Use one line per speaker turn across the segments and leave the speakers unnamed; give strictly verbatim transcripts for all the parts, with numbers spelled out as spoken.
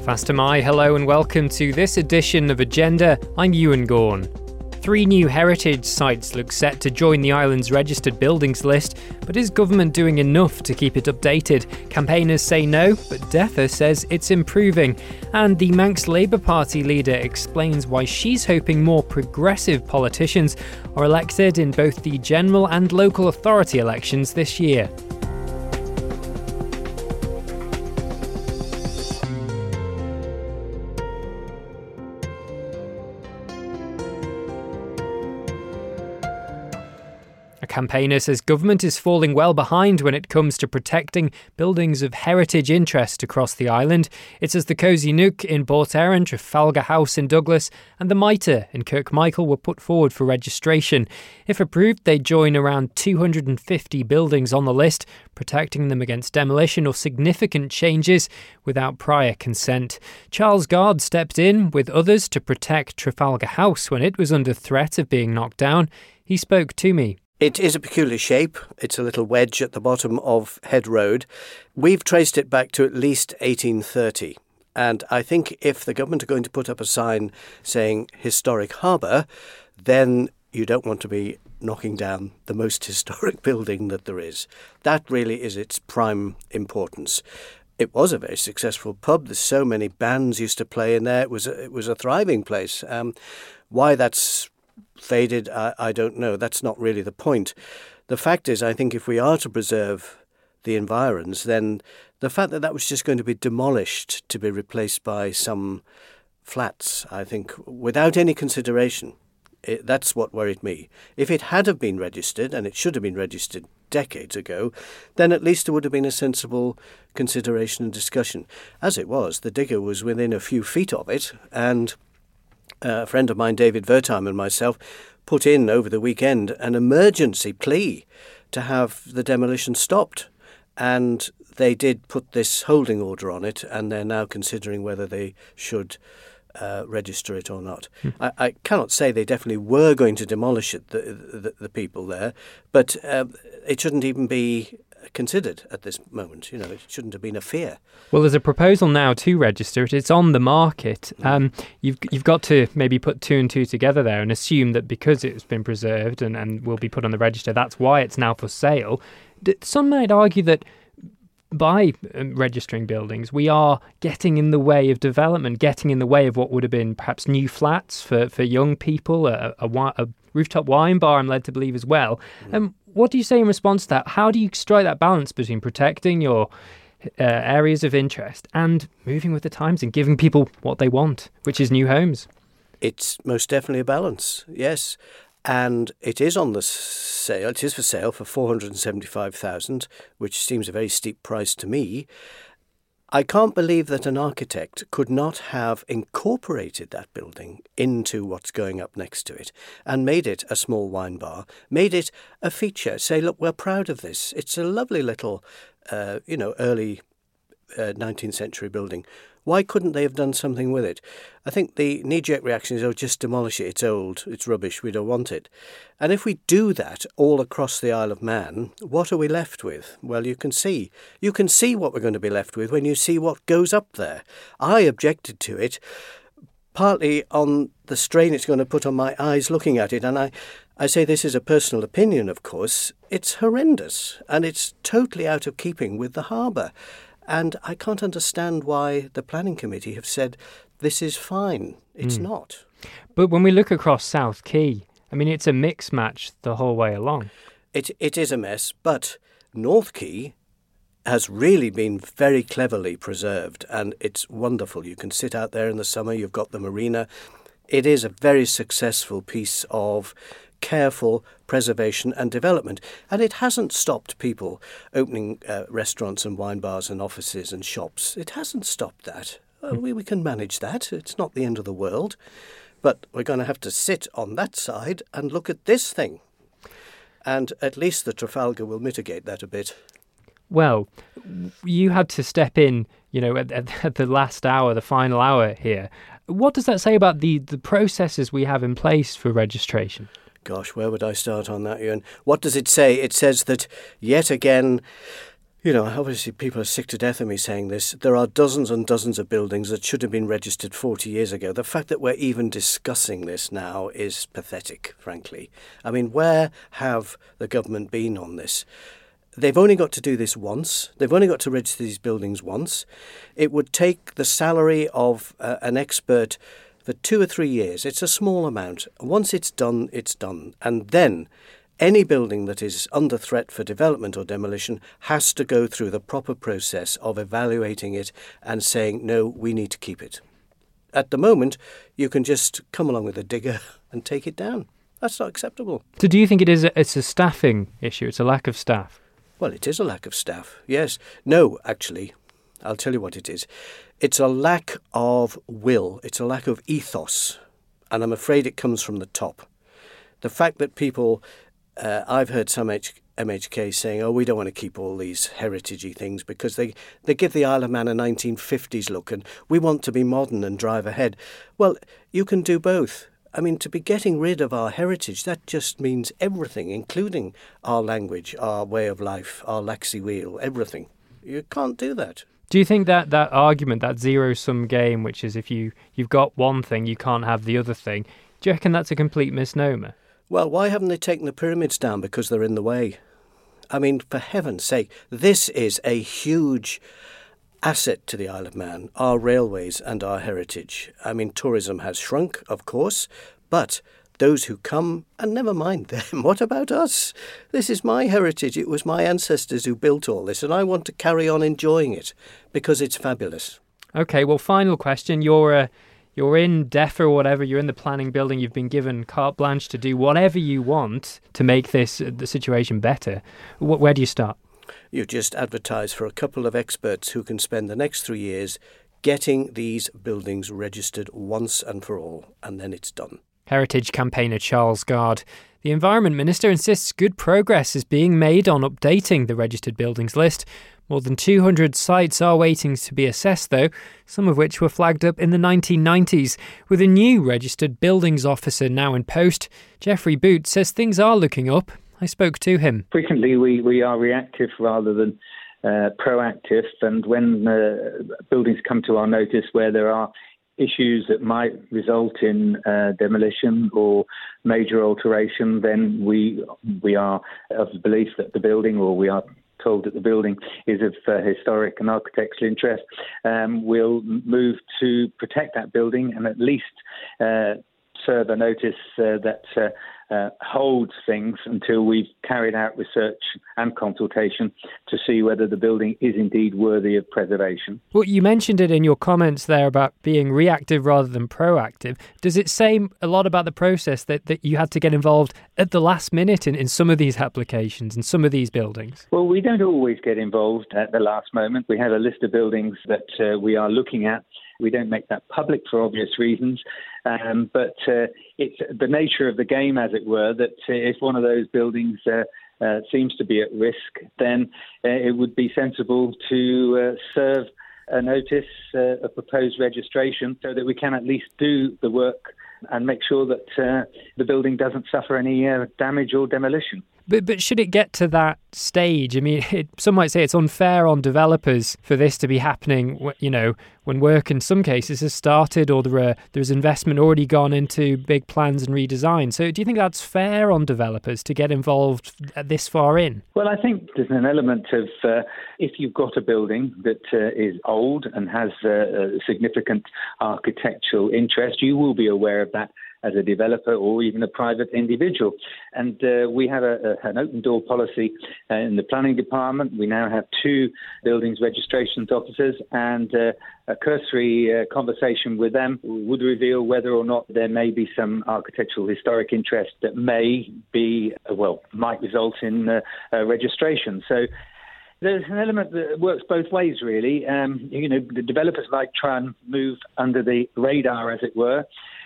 Faster My, hello and welcome to this edition of Agenda. I'm Ewan Gorn. Three new heritage sites look set to join the island's registered buildings list, but is government doing enough to keep it updated? Campaigners say no, but DEFA says it's improving. And the Manx Labour Party leader explains why she's hoping more progressive politicians are elected in both the general and local authority elections this year. A campaigner says government is falling well behind when it comes to protecting buildings of heritage interest across the island. It says the Cosy Nook in Port Erin, Trafalgar House in Douglas and the Mitre in Kirkmichael were put forward for registration. If approved, they join around two hundred fifty buildings on the list, protecting them against demolition or significant changes without prior consent. Charles Gard stepped in with others to protect Trafalgar House when it was under threat of being knocked down. He spoke to me.
It is a peculiar shape. It's a little wedge at the bottom of Head Road. We've traced it back to at least eighteen thirty. And I think if the government are going to put up a sign saying historic harbour, then you don't want to be knocking down the most historic building that there is. That really is its prime importance. It was a very successful pub. There's so many bands used to play in there. It was a, it was a thriving place. Um, why that's faded, I, I don't know. That's not really the point. The fact is, I think if we are to preserve the environs, then the fact that that was just going to be demolished to be replaced by some flats, I think, without any consideration, it, that's what worried me. If it had have been registered, and it should have been registered decades ago, then at least there would have been a sensible consideration and discussion. As it was, the digger was within a few feet of it, and a friend of mine, David Vertheim, and myself put in over the weekend an emergency plea to have the demolition stopped. And they did put this holding order on it, and they're now considering whether they should uh, register it or not. Hmm. I, I cannot say they definitely were going to demolish it, the, the, the people there, but uh, it shouldn't even be considered at this moment. You know, it shouldn't have been a fear.
Well, there's a proposal now to register it. It's on the market. Um, you've you've got to maybe put two and two together there and assume that because it's been preserved and, and will be put on the register, that's why it's now for sale. Some might argue that by registering buildings, we are getting in the way of development, getting in the way of what would have been perhaps new flats for, for young people, a, a, a rooftop wine bar, I'm led to believe as well. Um, what do you say in response to that? How do you strike that balance between protecting your uh, areas of interest and moving with the times and giving people what they want, which is new homes?
It's most definitely a balance, yes. And it is on the sale. It is for sale for four hundred seventy-five thousand dollars, which seems a very steep price to me. I can't believe that an architect could not have incorporated that building into what's going up next to it and made it a small wine bar, made it a feature. Say, look, we're proud of this. It's a lovely little, uh, you know, early uh, nineteenth century building. Why couldn't they have done something with it? I think the knee-jerk reaction is, oh, just demolish it. It's old. It's rubbish. We don't want it. And if we do that all across the Isle of Man, what are we left with? Well, you can see. You can see what we're going to be left with when you see what goes up there. I objected to it, partly on the strain it's going to put on my eyes looking at it. And I, I say this is a personal opinion, of course. It's horrendous, and it's totally out of keeping with the harbour. And I can't understand why the planning committee have said this is fine. It's mm. not.
But when we look across South Quay, I mean, it's a mix match the whole way along.
It It is a mess, but North Quay has really been very cleverly preserved, and it's wonderful. You can sit out there in the summer. You've got the marina. It is a very successful piece of careful preservation and development. And it hasn't stopped people opening uh, restaurants and wine bars and offices and shops. It hasn't stopped that. Well, we, we can manage that. It's not the end of the world. But we're going to have to sit on that side and look at this thing. And at least the Trafalgar will mitigate that a bit.
Well, you had to step in, you know, at, at, at the last hour, the final hour here. What does that say about the, the processes we have in place for registration?
Gosh, where would I start on that, Ewan? What does it say? It says that, yet again, You know, obviously people are sick to death of me saying this. There are dozens and dozens of buildings that should have been registered forty years ago. The fact that we're even discussing this now is pathetic, frankly. I mean, where have the government been on this? They've only got to do this once. They've only got to register these buildings once. It would take the salary of uh, an expert for two or three years. It's a small amount. Once it's done, it's done. And then any building that is under threat for development or demolition has to go through the proper process of evaluating it and saying, no, we need to keep it. At the moment, you can just come along with a digger and take it down. That's not acceptable.
So do you think it is a, it's a staffing issue? It's a lack of staff?
Well, it is a lack of staff, yes. No, actually, I'll tell you what it is. It's a lack of will. It's a lack of ethos. And I'm afraid it comes from the top. The fact that people... Uh, I've heard some H- M H K saying, oh, we don't want to keep all these heritagey things because they, they give the Isle of Man a nineteen fifties look and we want to be modern and drive ahead. Well, you can do both. I mean, to be getting rid of our heritage, that just means everything, including our language, our way of life, our laxy wheel, everything. You can't do that.
Do you think that that argument, that zero-sum game, which is if you, you've got one thing, you can't have the other thing, do you reckon that's a complete misnomer?
Well, why haven't they taken the pyramids down? Because they're in the way. I mean, for heaven's sake, this is a huge asset to the Isle of Man, our railways and our heritage. I mean, tourism has shrunk, of course, but those who come, and never mind them, what about us? This is my heritage. It was my ancestors who built all this, and I want to carry on enjoying it because it's fabulous.
OK, well, final question. You're a... You're in DEFRA or whatever, you're in the planning building, you've been given carte blanche to do whatever you want to make this the situation better. Where do you start?
You just advertise for a couple of experts who can spend the next three years getting these buildings registered once and for all, and then it's done.
Heritage campaigner Charles Gard. The Environment Minister insists good progress is being made on updating the registered buildings list. More than two hundred sites are waiting to be assessed, though, some of which were flagged up in the nineteen nineties. With a new registered buildings officer now in post, Geoffrey Boot says things are looking up. I spoke to him.
Frequently we, we are reactive rather than uh, proactive, and when uh, buildings come to our notice where there are issues that might result in uh, demolition or major alteration, then we we are of the belief that the building, or we are told that the building is of uh, historic and architectural interest, um, we'll move to protect that building and at least uh, serve a notice uh, that uh, uh, holds things until we've carried out research and consultation to see whether the building is indeed worthy of preservation.
Well, you mentioned it in your comments there about being reactive rather than proactive. Does it say a lot about the process that, that you had to get involved at the last minute in, in some of these applications and some of these buildings?
Well, we don't always get involved at the last moment. We have a list of buildings that uh, we are looking at. We don't make that public for obvious reasons, um, but uh, it's the nature of the game, as it were, that uh, if one of those buildings uh, uh, seems to be at risk, then uh, it would be sensible to uh, serve a notice, uh, a proposed registration, so that we can at least do the work and make sure that uh, the building doesn't suffer any uh, damage or demolition.
But but should it get to that stage? I mean, it, some might say it's unfair on developers for this to be happening, you know, when work in some cases has started or there are, there's investment already gone into big plans and redesign. So do you think that's fair on developers to get involved this far in?
Well, I think there's an element of uh, if you've got a building that uh, is old and has uh, a significant architectural interest, you will be aware of that as a developer or even a private individual. And uh, we have a, a, an open door policy uh, in the planning department. We now have two buildings registrations officers, and uh, a cursory uh, conversation with them would reveal whether or not there may be some architectural historic interest that may be, uh, well, might result in uh, uh, registration. So there's an element that works both ways, really. Um, you know, the developers might try and move under the radar, as it were,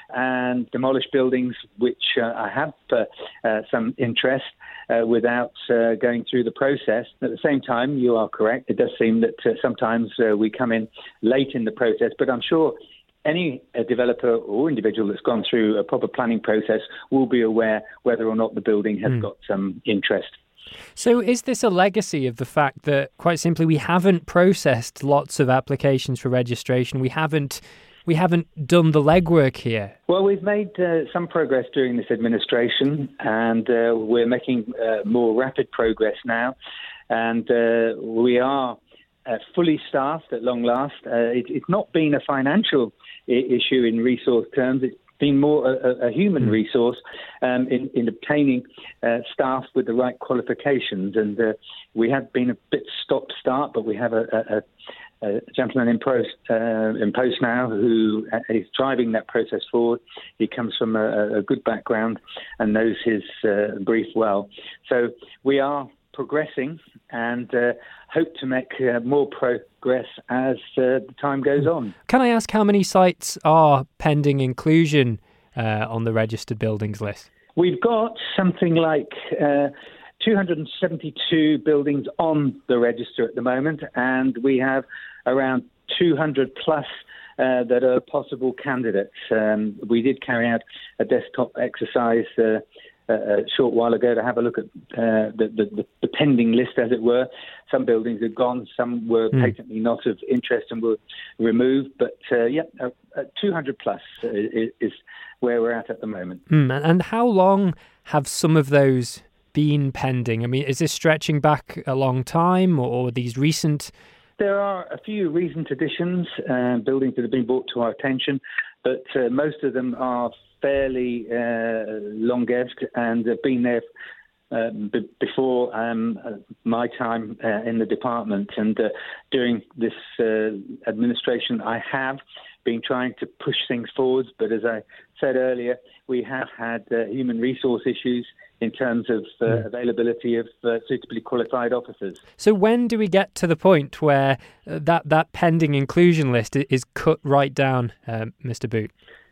and demolish buildings which uh, have uh, uh, some interest uh, without uh, going through the process. At the same time, you are correct. It does seem that uh, sometimes uh, we come in late in the process, but I'm sure any uh, developer or individual that's gone through a proper planning process will be aware whether or not the building has mm. got some interest.
So is this a legacy of the fact that, quite simply, we haven't processed lots of applications for registration? We haven't we haven't done the legwork here?
Well, we've made uh, some progress during this administration, and uh, we're making uh, more rapid progress now. And uh, we are uh, fully staffed at long last. Uh, it, it's not been a financial I- issue in resource terms. It's been more a, a human resource um, in, in obtaining uh, staff with the right qualifications. And uh, we have been a bit stop-start, but we have a, a, a a gentleman in post, uh, in post now who is driving that process forward. He comes from a, a good background and knows his uh, brief well. So we are progressing and uh, hope to make uh, more progress as uh, the time goes on.
Can I ask how many sites are pending inclusion uh, on the registered buildings list?
We've got something like Uh, two hundred seventy-two buildings on the register at the moment, and we have around two hundred plus uh, that are possible candidates. Um, we did carry out a desktop exercise uh, a short while ago to have a look at uh, the, the, the pending list, as it were. Some buildings are gone, some were mm. patently not of interest and were removed, but uh, yeah, uh, uh, two hundred plus is, is where we're at at the moment.
Mm. And how long have some of those been pending? I mean, is this stretching back a long time, or, or these recent?
There are a few recent additions, uh, buildings that have been brought to our attention, but uh, most of them are fairly uh, long-lived and have been there uh, b- before um, my time uh, in the department. And uh, during this uh, administration, I have been trying to push things forwards, but as I said earlier, we have had uh, human resource issues in terms of uh, mm. availability of uh, suitably qualified officers.
So when do we get to the point where uh, that, that pending inclusion list is cut right down, uh, Mister Boot?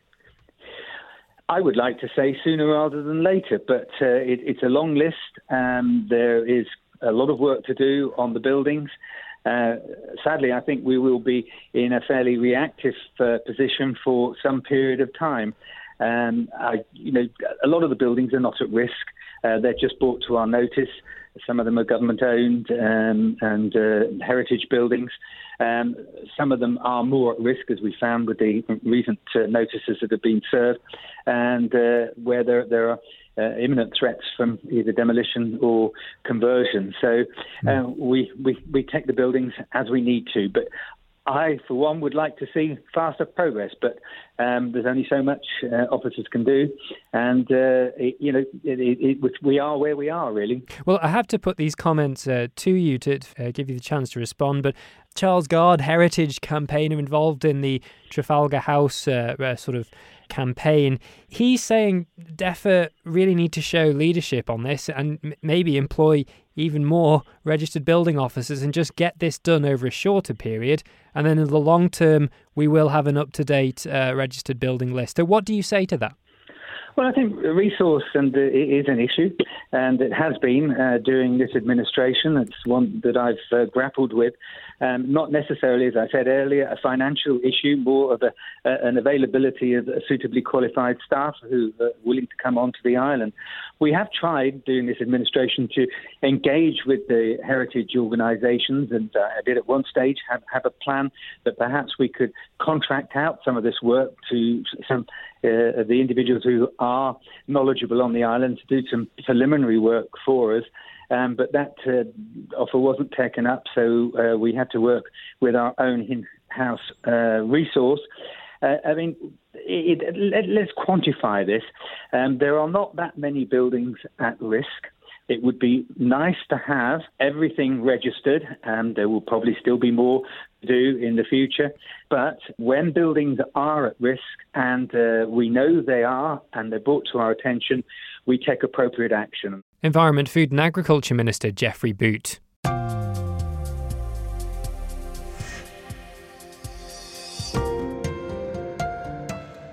I would like to say sooner rather than later, but uh, it, it's a long list. Um, there is a lot of work to do on the buildings. Uh, sadly, I think we will be in a fairly reactive uh, position for some period of time. Um, I, you know, a lot of the buildings are not at risk. Uh, they're just brought to our notice. Some of them are government-owned um, and uh, heritage buildings. Um, some of them are more at risk, as we found with the recent uh, notices that have been served, and uh, where there, there are uh, imminent threats from either demolition or conversion. So uh, we, we, we take the buildings as we need to. But I, for one, would like to see faster progress, but um, there's only so much uh, officers can do, and uh, it, you know, it, it, it, we are where we are, really.
Well, I have to put these comments uh, to you to uh, give you the chance to respond, but Charles Gard, Heritage campaigner involved in the Trafalgar House uh, uh, sort of campaign, he's saying DEFRA really need to show leadership on this and m- maybe employ even more registered building officers and just get this done over a shorter period. And then in the long term, we will have an up-to-date uh, registered building list. So what do you say to that?
Well, I think resource and uh, is an issue, and it has been uh, during this administration. It's one that I've uh, grappled with. Um, not necessarily, as I said earlier, a financial issue, more of a, uh, an availability of suitably qualified staff who are willing to come onto the island. We have tried during this administration to engage with the heritage organisations, and uh, I did at one stage have, have a plan that perhaps we could contract out some of this work to some uh, the individuals who are knowledgeable on the island to do some preliminary work for us. Um, but that uh, offer wasn't taken up, so uh, we had to work with our own in-house uh, resource. Uh, I mean, it, it, let, let's quantify this. Um, there are not that many buildings at risk. It would be nice to have everything registered, and there will probably still be more to do in the future. But when buildings are at risk, and uh, we know they are, and they're brought to our attention, we take appropriate action.
Environment, Food and Agriculture Minister Geoffrey Boot.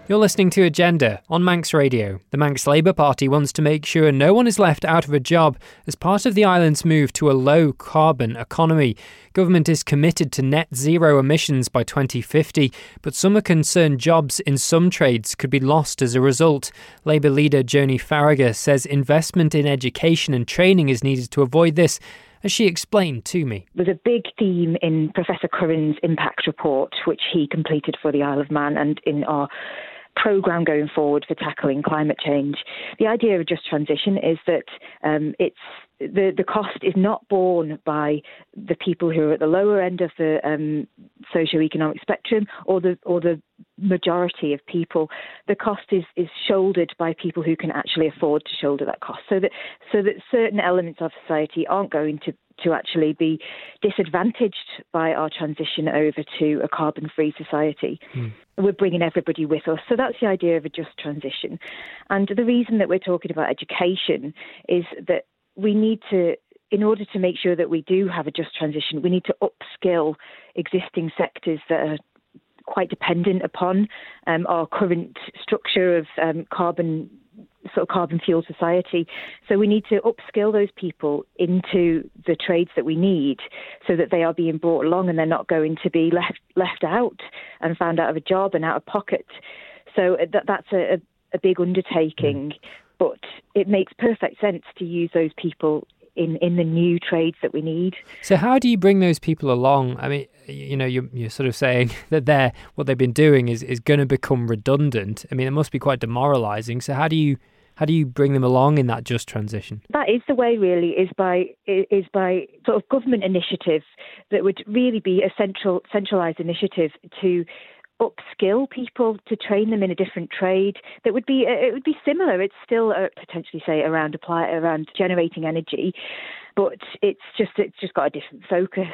You're listening to Agenda on Manx Radio. The Manx Labour Party wants to make sure no one is left out of a job as part of the island's move to a low-carbon economy. Government is committed to net zero emissions by twenty fifty, but some are concerned jobs in some trades could be lost as a result. Labour leader Joni Farragher says investment in education and training is needed to avoid this, as she explained to me.
There's a big theme in Professor Curran's impact report, which he completed for the Isle of Man, and in our programme going forward for tackling climate change. The idea of just transition is that um, it's the, the cost is not borne by the people who are at the lower end of the um, socio-economic spectrum or the or the majority of people. The cost is, is shouldered by people who can actually afford to shoulder that cost, so that so that certain elements of society aren't going to to actually be disadvantaged by our transition over to a carbon-free society. Mm. We're bringing everybody with us. So that's the idea of a just transition. And the reason that we're talking about education is that we need to, in order to make sure that we do have a just transition, we need to upskill existing sectors that are quite dependent upon um, our current structure of um, carbon sort of carbon fuel society. So we need to upskill those people into the trades that we need so that they are being brought along and they're not going to be left left out and found out of a job and out of pocket. So that that's a, a big undertaking, but it makes perfect sense to use those people in, in the new trades that we need.
So how do you bring those people along? I mean, you know, you're, you're sort of saying that they're, what they've been doing is, is going to become redundant. I mean, it must be quite demoralising. So how do you how do you bring them along in that just transition?
That is the way, really, is by is by sort of government initiatives that would really be a central centralised initiative to upskill people, to train them in a different trade that would be it would be similar. It's still uh, potentially say around apply around generating energy, but it's just it's just got a different focus.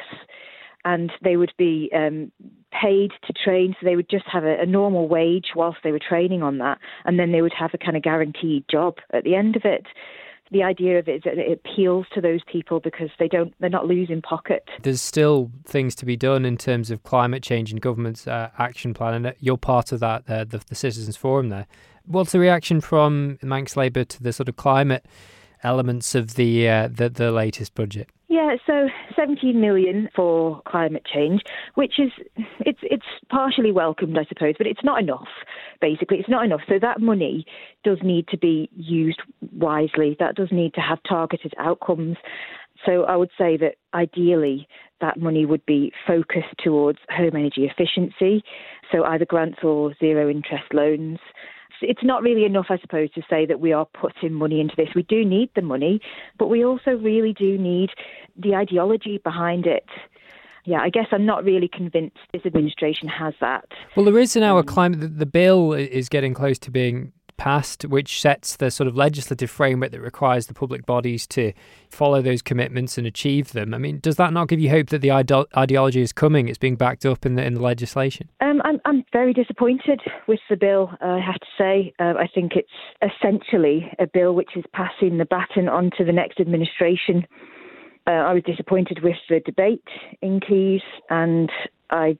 And they would be um, paid to train, so they would just have a, a normal wage whilst they were training on that, and then they would have a kind of guaranteed job at the end of it. The idea of it is that it appeals to those people because they don't, they're not losing pocket.
There's still things to be done in terms of climate change and government's uh, action plan, and you're part of that, uh, the, the Citizens Forum there. What's the reaction from Manx Labour to the sort of climate elements of the uh, the, the latest budget?
Yeah, so seventeen million for climate change, which is it's it's partially welcomed, I suppose, but it's not enough. Basically, it's not enough. So that money does need to be used wisely. That does need to have targeted outcomes. So I would say that ideally that money would be focused towards home energy efficiency, so either grants or zero interest loans. It's not really enough, I suppose, to say that we are putting money into this. We do need the money, but we also really do need the ideology behind it. Yeah, I guess I'm not really convinced this administration has that.
Well, there is now a climate, the, the bill is getting close to being passed, which sets the sort of legislative framework that requires the public bodies to follow those commitments and achieve them. I mean, does that not give you hope that the ide- ideology is coming? It's being backed up in the in the legislation.
Um, I'm I'm very disappointed with the bill. Uh, I have to say, uh, I think it's essentially a bill which is passing the baton on to the next administration. Uh, I was disappointed with the debate in Keys, and I.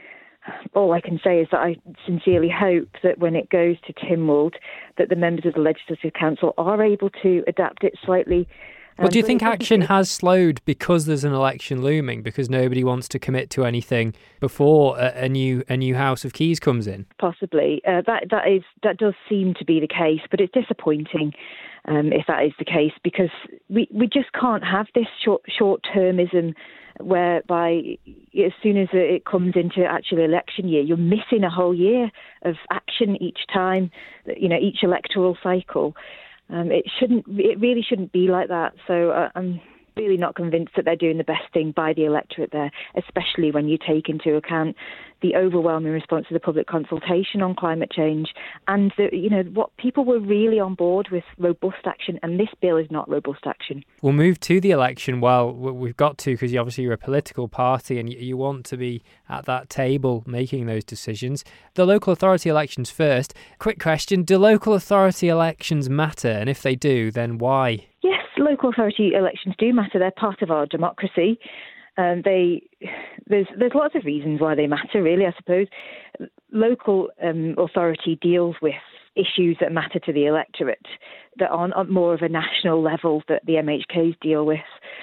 All I can say is that I sincerely hope that when it goes to Tynwald, that the members of the Legislative Council are able to adapt it slightly. Um,
well, do you think action has slowed because there's an election looming, because nobody wants to commit to anything before a, a new a new House of Keys comes in?
Possibly. Uh, that that is that does seem to be the case, but it's disappointing um, if that is the case, because we, we just can't have this short short termism whereby as soon as it comes into actual election year, you're missing a whole year of action each time, you know, each electoral cycle. Um, it shouldn't, it really shouldn't be like that. So uh, I'm really not convinced that they're doing the best thing by the electorate there, especially when you take into account the overwhelming response to the public consultation on climate change and, the, you know, what people were really on board with robust action, and this bill is not robust action.
We'll move to the election. Well, we've got to, because you obviously you're a political party and you want to be at that table making those decisions. The local authority elections first. Quick question, do local authority elections matter? And if they do, then why?
Yes, local authority elections do matter. They're part of our democracy. Um, they there's there's lots of reasons why they matter, really, I suppose. local um, authority deals with issues that matter to the electorate that are on more of a national level that the M H Ks deal with.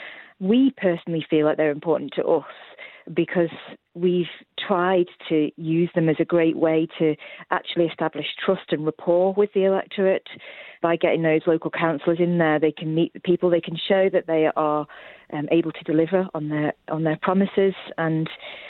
We personally feel like they're important to us because we've tried to use them as a great way to actually establish trust and rapport with the electorate. By getting those local councillors in there, they can meet the people, they can show that they are um, able to deliver on their on their promises, and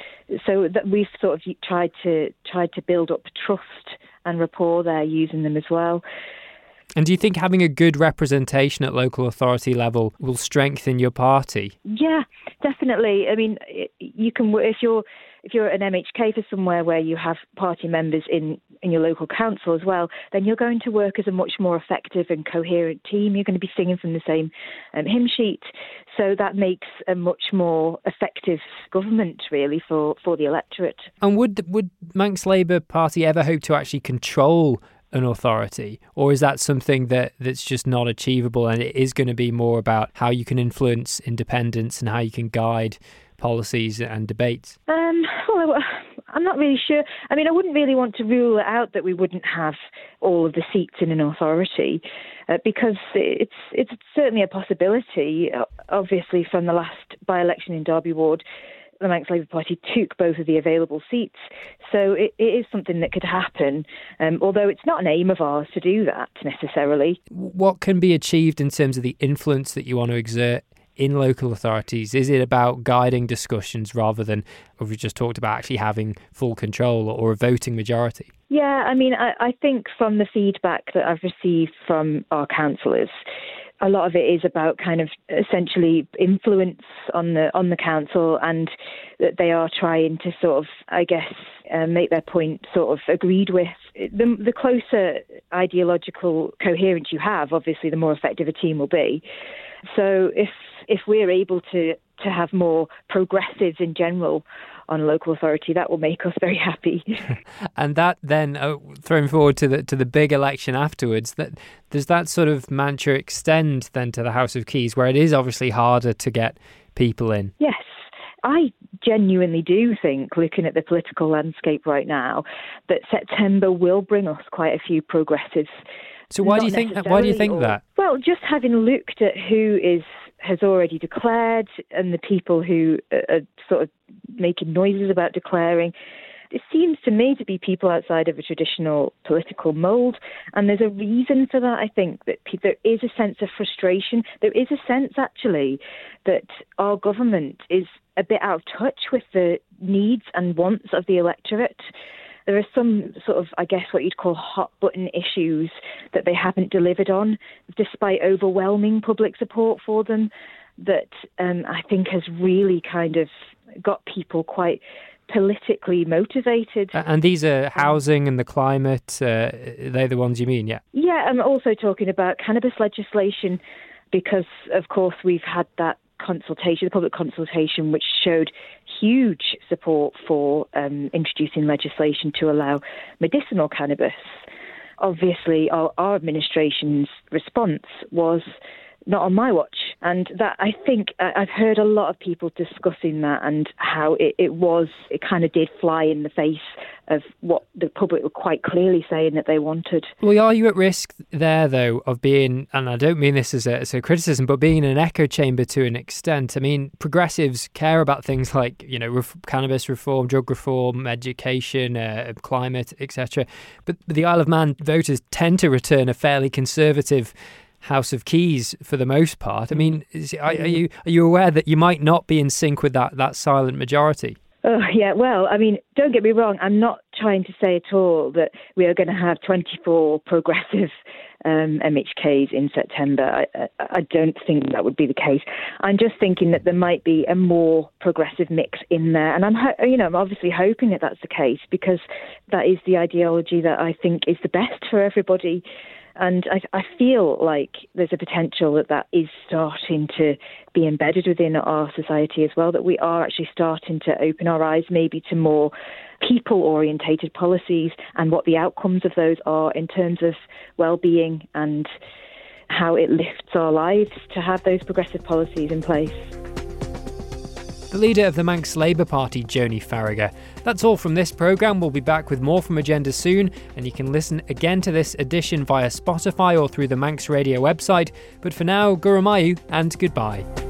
so that we've sort of tried to tried to build up trust and rapport there using them as well.
And do you think having a good representation at local authority level will strengthen your party?
Yeah, definitely. I mean, you can if you're if you're an M H K for somewhere where you have party members in, in your local council as well, then you're going to work as a much more effective and coherent team. You're going to be singing from the same um, hymn sheet. So that makes a much more effective government, really, for, for the electorate.
And would would Manx Labour Party ever hope to actually control an authority, or is that something that, that's just not achievable, and it is going to be more about how you can influence independence and how you can guide policies and debates?
Um, well, I'm not really sure. I mean, I wouldn't really want to rule it out that we wouldn't have all of the seats in an authority, uh, because it's it's certainly a possibility. Obviously, from the last by-election in Derby Ward, the Manx Labour Party took both of the available seats. So it, it is something that could happen, um, although it's not an aim of ours to do that necessarily.
What can be achieved in terms of the influence that you want to exert in local authorities? Is it about guiding discussions rather than, as we just talked about, actually having full control or a voting majority?
Yeah, I mean, I, I think from the feedback that I've received from our councillors, a lot of it is about kind of essentially influence on the on the council, and that they are trying to sort of, I guess, uh, make their point sort of agreed with. The, the closer ideological coherence you have, obviously, the more effective a team will be. So if if we're able to, to have more progressives in general on local authority, that will make us very happy.
And that then, uh, thrown forward to the to the big election afterwards, that does that sort of mantra extend then to the House of Keys, where it is obviously harder to get people in?
Yes. I genuinely do think, looking at the political landscape right now, that September will bring us quite a few progressives.
So why do you think that? Why do you think
or,
that?
Well, just having looked at who is has already declared and the people who are sort of making noises about declaring, it seems to me to be people outside of a traditional political mould. And there's a reason for that. I think that there is a sense of frustration. There is a sense, actually, that our government is a bit out of touch with the needs and wants of the electorate. There are some sort of, I guess, what you'd call hot button issues that they haven't delivered on, despite overwhelming public support for them, that um, I think has really kind of got people quite politically motivated.
And these are housing and the climate, uh, they're the ones you mean, yeah?
Yeah, I'm also talking about cannabis legislation because, of course, we've had that consultation, the public consultation, which showed huge support for um, introducing legislation to allow medicinal cannabis. Obviously, our, our administration's response was not on my watch. And that, I think, I've heard a lot of people discussing that and how it, it was, it kind of did fly in the face of what the public were quite clearly saying that they wanted.
Well, are you at risk there, though, of being, and I don't mean this as a, as a criticism, but being an echo chamber to an extent? I mean, progressives care about things like, you know, ref- cannabis reform, drug reform, education, uh, climate, et cetera. But the Isle of Man voters tend to return a fairly conservative House of Keys for the most part. I mean, is, are, are you are you aware that you might not be in sync with that, that silent majority?
Oh, yeah, well, I mean, don't get me wrong. I'm not trying to say at all that we are going to have twenty-four progressive um, M H Ks in September. I, I don't think that would be the case. I'm just thinking that there might be a more progressive mix in there. And I'm, ho- you know, I'm obviously hoping that that's the case because that is the ideology that I think is the best for everybody. And I, I feel like there's a potential that that is starting to be embedded within our society as well, that we are actually starting to open our eyes maybe to more people-orientated policies and what the outcomes of those are in terms of well-being and how it lifts our lives to have those progressive policies in place.
the leader of the Manx Labour Party, Joni Farragher. That's all from this programme. We'll be back with more from Agenda soon, and you can listen again to this edition via Spotify or through the Manx Radio website. But for now, Guramayu and goodbye.